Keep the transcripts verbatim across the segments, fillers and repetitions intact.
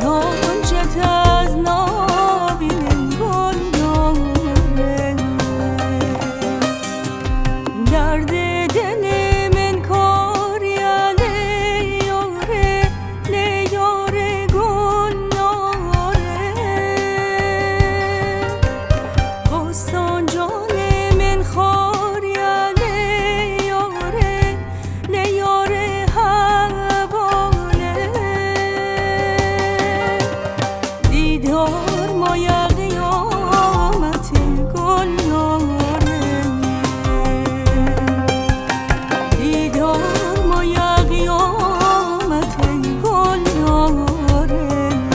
کنجت از نابین گل ناره درد دل من کاریانه یاره نه یاره گل ناره بستان جان من خاریانه یاره نه یاره حواله دیدار مایا قیامت گل ناره دیدار مایا قیامت گل ناره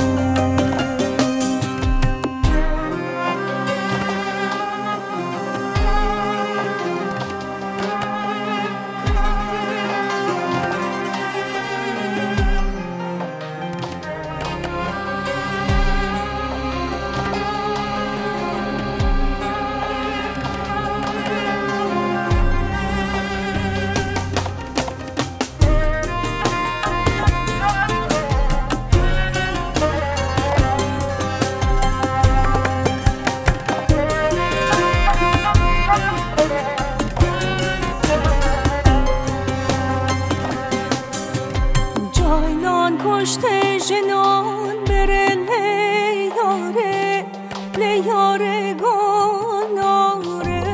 جایلان کشته جنان بره لیاره لیاره گناره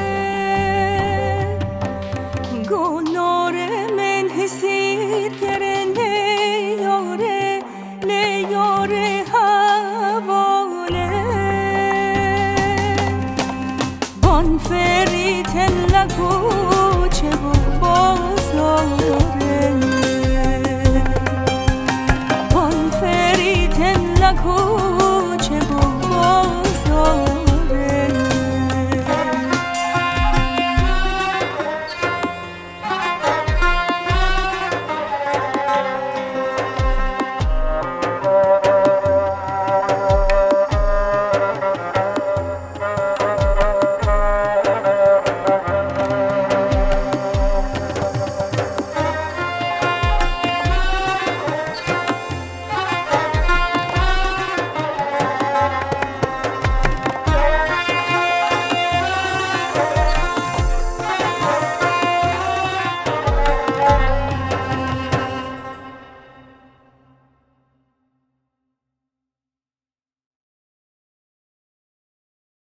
گناره من حسیر گره لیاره لیاره حواله بان فری تلکو چه بازاره Cool.